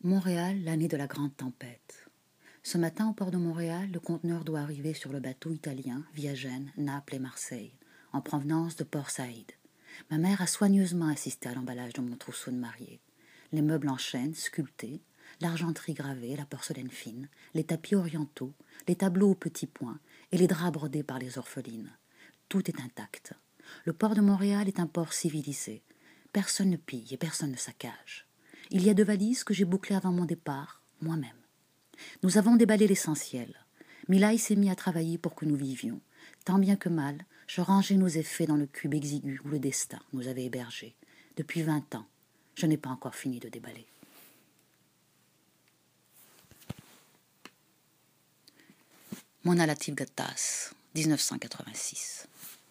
Montréal, l'année de la grande tempête. Ce matin, au port de Montréal, le conteneur doit arriver sur le bateau italien via Gênes, Naples et Marseille, en provenance de Port Saïd. Ma mère a soigneusement assisté à l'emballage de mon trousseau de mariée. Les meubles en chêne, sculptés, l'argenterie gravée, la porcelaine fine, les tapis orientaux, les tableaux aux petits points et les draps brodés par les orphelines. Tout est intact. Le port de Montréal est un port civilisé. Personne ne pille et personne ne saccage. Il y a 2 valises que j'ai bouclées avant mon départ, moi-même. Nous avons déballé l'essentiel. Milaï s'est mis à travailler pour que nous vivions. Tant bien que mal, je rangeais nos effets dans le cube exigu où le destin nous avait hébergés. Depuis 20 ans, je n'ai pas encore fini de déballer. Mona Latif Gattas, 1986.